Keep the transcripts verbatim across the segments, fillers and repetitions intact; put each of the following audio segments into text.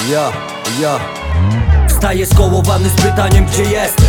Ja, ja Wstaję skołowany z pytaniem, gdzie jestem?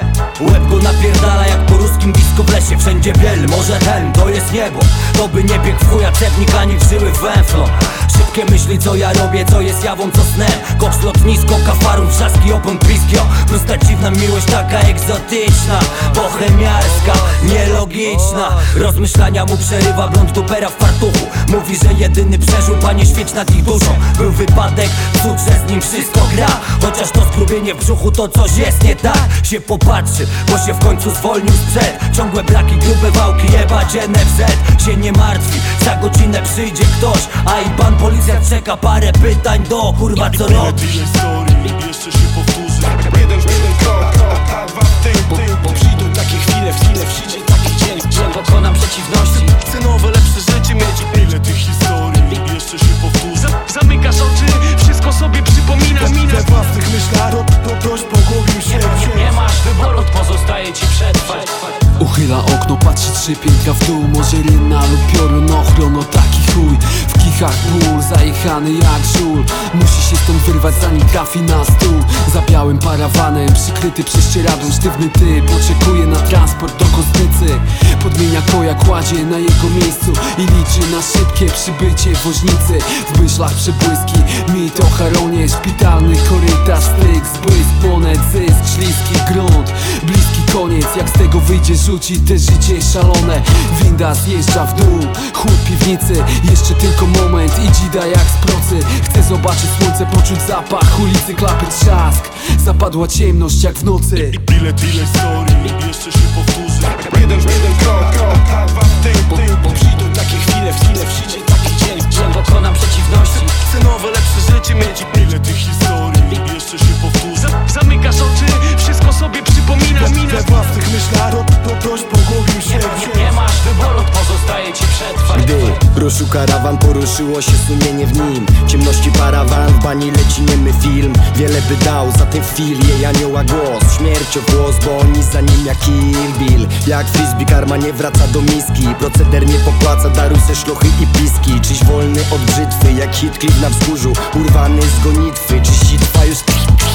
Łeb go napierdala jak po ruskim disco w lesie. Wszędzie biel, może ten, to jest niebo. To by nie biegł w chuja cepnik ani w żyły węflon. Szybkie myśli, co ja robię, co jest jawą, co snem. Koks, lotnisko, kafarów, wrzaski, opon, bliskio. Prosta dziwna miłość, taka egzotyczna, bohemiarska, nielogiczna. Rozmyślania mu przerywa blond dupera w fartuchu. Mówi, że jedyny przeżył, panie świeć nad ich duszą. Był wypadek, cud, że z nim wszystko gra. Chociaż to skrubienie w brzuchu, to coś jest nie tak. Się popatrzy, bo się w końcu zwolnił sprzed. Ciągłe braki, grube wałki, jebać N F Z. Się nie martwi, za godzinę przyjdzie ktoś, a i pan policjant czeka, parę pytań do kurwa co robisz. historii jeszcze się powtórzy. Jeden, jeden krok, krok, a dwa w tył, tył. Bo przyjdą takie chwile, w chwilę przyjdzie taki dzień, dzień dokona przeciwności. Chcę nowe, lepsze życie mieć. Ile tych historii jeszcze się powtórzy. Za, zamykasz oczy, wszystko sobie przypominasz. We własnych myślach, to, to dość pogubił się. Nie, nie masz wyboru, pozostaje ci przetrwać. Uchyla okno, patrzy trzy piętra w dół. Może rynna lub piorun, ochrono, taki chuj. W kichach ból, zajechany jak żul. Musi się stąd wyrwać, zanim trafi na stół. Za białym parawanem, przykryty prześcieradłem. Sztywny typ, oczekuje na transport do Kostnicy. Podmienia koja, kładzie na jego miejscu i liczy na szybkie przybycie woźnicy. W myślach przebłyski, mit o Charonie. Szpitalny korytarz, styk, zbłysk monet, zysk, śliski grunt. Bliski koniec, jak z tego wyjdzie, rzuci te życie szalone. Winda zjeżdża w dół, chłód piwnicy. Jeszcze tylko moment i dzida jak z procy. Chcę zobaczyć słońce, poczuć zapach ulicy, klapy, trzask. Zapadła ciemność jak w nocy. Ile tych historii jeszcze się powtórzy. Jeden, jeden krok, krok, a dwa w tył, tył. Bo przyjdą takie chwile, w chwilę przyjdzie taki dzień, dzień dokona przeciwności. Chcę nowe, lepsze życie mieć. Ile tych historii jeszcze się powtórzy. Za, zamykasz oczy, wszystko sobie przypominasz. We własnych myślach, to, to dość pogubił się. Nie, nie masz wyboru, pozostaje ci przetrwać. Gdy ruszył karawan, poruszyło się sumienie w nim. Ciemności parawan, w bani leci niemy film. Wiele by dał za tę chwilę jej anioła głos. Śmierciogłos, bo oni za nim jak Kill Bill. Jak frisbee, karma nie wraca do miski. Proceder nie popłaca, daruj se szlochy i piski. Czyś wolny od brzytwy, jak Heathcliff na wzgórzu. Urwany z gonitwy, czyś sitwa już.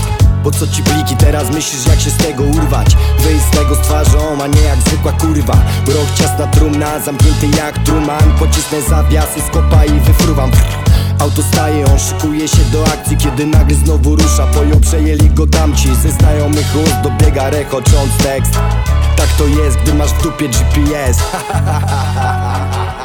Po co ci pliki, teraz myślisz jak się z tego urwać? Wyjść z tego z twarzą, a nie jak zwykła kurwa. Rok ciasna trumna, zamknięty jak truman. Pocisnę zawiasy z kopa i wyfruwam. Auto staje, on szykuje się do akcji, kiedy nagle znowu rusza. Poją przejęli go tamci, ze znajomych ust dobiega rechocząc tekst. Tak to jest, gdy masz w dupie G P S.